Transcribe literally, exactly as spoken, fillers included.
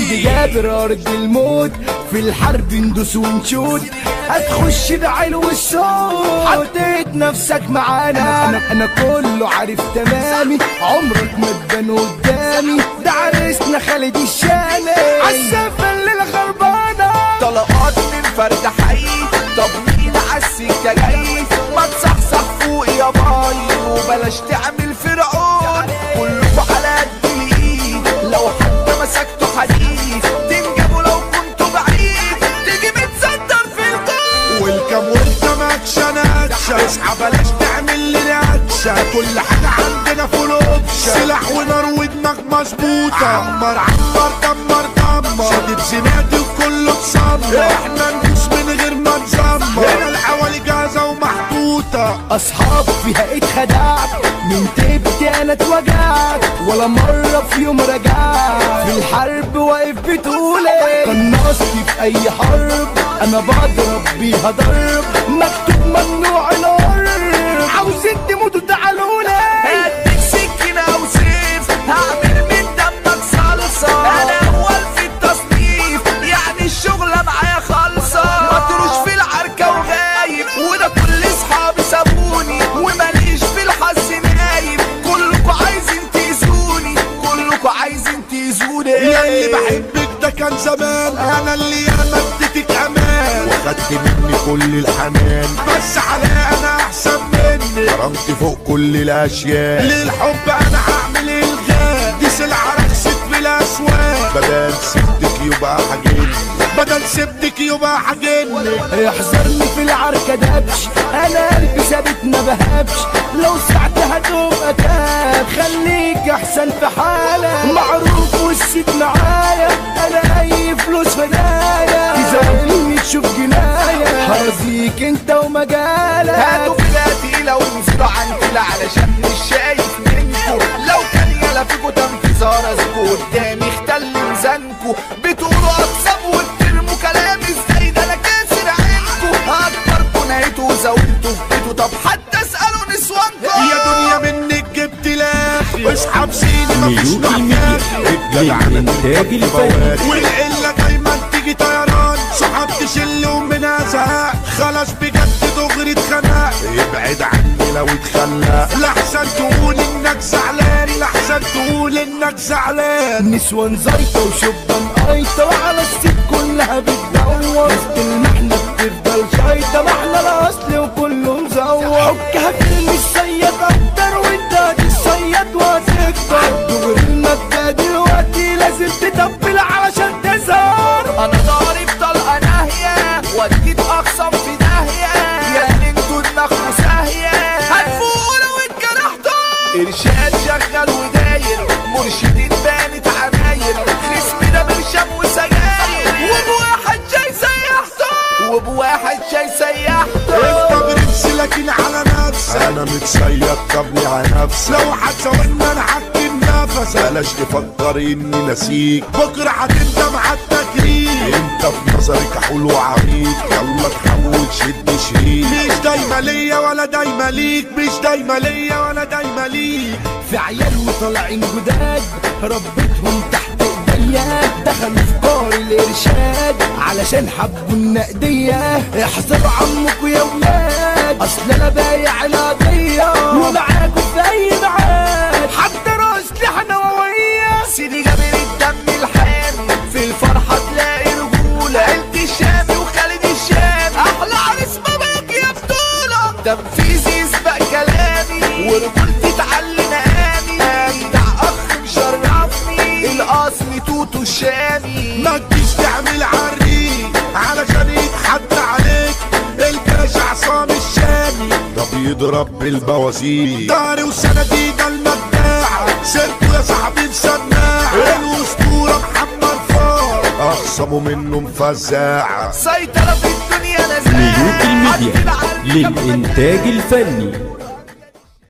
سيدي جابر ارض الموت، في الحرب ندوس ونشوت، هتخش بعلو الصوت، حطيت نفسك معانا. انا انا كله عارف تمامي، عمرك ما تبان قدامي، ده عريسنا خالد الشامي عالسفة الليلة خربانة. طلقات من فرد حي، طب مين عالسكة جاي؟ ما تصحصح فوق يا باي وبلاش تعمل فرعون، كلكوا على قد الايد، لو حتى مسكتوا حديد تنجبوا لو كنتوا بعيد، تيجي متصدر في الجو. والكم وانت ماكشة ناتشة، اصحى بلاش تعمل لي ناتشة، كل حاجة عندنا فول اوبشن، سلاح ونار ودماغ مظبوطة، عمر عمر دمر دمر، شادد زنادي وكله اتسمر، احنا ندوس من غير ما نزمر، هنا الحوالي جاهزة ومحطوطة. اصحاب فيها اتخدعت، من تبتي انا اتوجعت، ولا مرة في يوم رجعت، في الحرب واقف بطولي، قناصتي في اي حرب انا بضرب بيها ضرب، مكتوب ممنوع القرب، عاوزين تموتوا تعالولي، هديك سكينة او سيف، هعمل من دمك صلصة، انا اول في التصنيف، يعني الشغلة معايا خالصة، مطروش في العركة وغايب، وده كل اصحابي سابوني، وماليش في الحظ نايم، كلكوا عايزين تأذوني، كلكوا عايزين تأذوني. يا اللي بحبك ده كان زمان، انا اللي انا اديتك امان، وخدت مني كل الحنان، بس عليا انا احسن مني، كرمت فوق كل الاشياء، للحب انا هعمل الغاء، دي سلعة رخصت بالاسواق، بدل سبتك يبقى حاجني، بدل سبتك يبقى حاجني. احذرني في العركة دبش، انا قلبي ثابت ما بهبش، لو ساعتي هتبقى كاب، خليك احسن في حالك، معروف والست معايا، انا اي فلوس فدايا، تزعلني تشوف جناية، هرزيك انت ومجالك، هاتوا بلاتي لو نزلوا عنتي علشان مش شايف منكو، لو كان يلا فيكو تنفيذ راسكو قدامي اختل ميزانكو، بتقولوا اقسم وبترموا كلام ازاي ده انا كاسر عينكو، اكبركوا نهيتوا وزودتوا في بيتو، طب حتى اسألوا نسوانكو. يا دنيا منك جبت لاخي، اصحاب سيدي مفيش محتاج، للإنتاج الفني، والقلة دايما تيجي طيران، صحاب تشل ومنها زهق، خلاص بجد دغري اتخنق، ابعد عني لو اتخلق، لحسن تقول انك زعلان، لحسن تقول انك زعلان. نسوان زيطة وشبان قايطة، وعلى الست كلها بتدور، وسط المحنة بتفضل شايطة، ما احنا الاصل وكله مزور، حكها فيلم الصياد اكتر، وانت هتتصيد وهتكتر، دغري المبدأ دلوقتي لازم تطبل علشان تظهر، انا ضارب طلقة ناهية وديت اقسم في داهية، يا انتوا دماغكوا ساهية، هتفوقوا لو اتجرحتوا، ارشاد شغال وداير، مرشدين بانت عماير، خصمي ده برشام وسجاير، وبواحد جاي سيحته، وبواحد جاي سيحته. انت برنس لكن على نفسك، انا متسيد طبلي على نفسك، لو هتزودنا انا هكتم نفسك، بلاش تفكر اني نسيك، بكره هتندم على التكريم، انت في نظري كحول وعريض، يلا تحول شد شريك، مش دايما ليا ولا دايما ليك، مش دايما ليا ولا دايما ليك. في عيال وطالعين جداد، ربيتهم تحت ايديا، دخلوا في قار الارشاد علشان حبوا النقدية، احذروا عمكوا يا ولاد، اصل انا بايع القضية، ومعاكوا في اي ميعاد، حتى راس لحى نووية، سيدي جابر الدم الحامي، في الفرحة تلاقي رجولة، عيلتي الشامي وخالد الشامي، احلى عريس مبروك يا بطولة، تنفيذي يسبق كلامي، ورجولتي تعلي مقامي، اجدع اخ مشرفني، الاصل توتو الشامي، ما تجيش تعمل عريق علشان يتحدى عليك، الباشا عصام الشامي ده بيضرب بالبوازيك، داري وسنديد المداعة، سيرته يا صاحبي مسماعة، الاسطورة محمد فار اخصموا منه مفزاعة، سيطرة في الدنيا نزاهة، نيوت الميديا للإنتاج الفني.